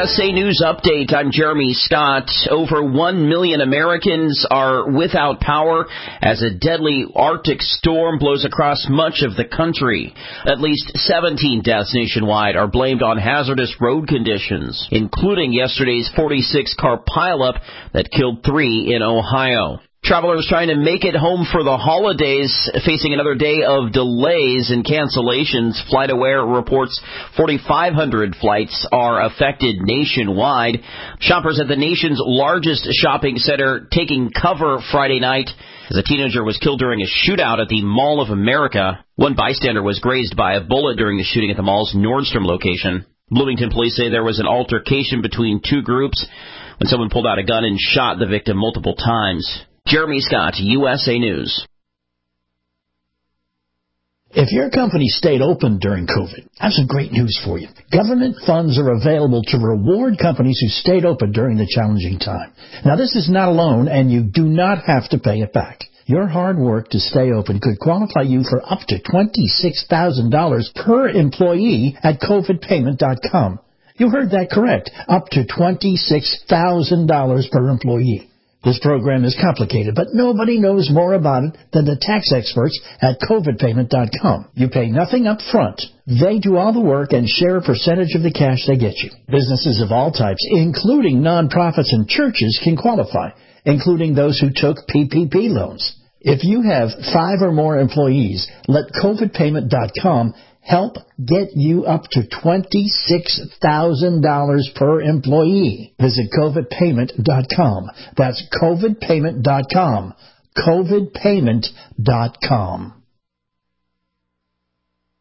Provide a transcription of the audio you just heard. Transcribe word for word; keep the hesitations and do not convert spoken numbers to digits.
S A News Update. I'm Jeremy Scott. Over one million Americans are without power as a deadly Arctic storm blows across much of the country. At least seventeen deaths nationwide are blamed on hazardous road conditions, including yesterday's forty-six car pileup that killed three in Ohio. Travelers trying to make it home for the holidays facing another day of delays and cancellations. FlightAware reports forty-five hundred flights are affected nationwide. Shoppers at the nation's largest shopping center taking cover Friday night as a teenager was killed during a shootout at the Mall of America. One bystander was grazed by a bullet during the shooting at the mall's Nordstrom location. Bloomington police say there was an altercation between two groups when someone pulled out a gun and shot the victim multiple times. Jeremy Scott, U S A News. If your company stayed open during COVID, I have some great news for you. Government funds are available to reward companies who stayed open during the challenging time. Now, this is not a loan, and you do not have to pay it back. Your hard work to stay open could qualify you for up to twenty-six thousand dollars per employee at covid payment dot com. You heard that correct, up to twenty-six thousand dollars per employee. This program is complicated, but nobody knows more about it than the tax experts at covid payment dot com. You pay nothing up front. They do all the work and share a percentage of the cash they get you. Businesses of all types, including nonprofits and churches, can qualify, including those who took P P P loans. If you have five or more employees, let covid payment dot com help get you up to twenty-six thousand dollars per employee. Visit covid payment dot com. That's covid payment dot com. covid payment dot com.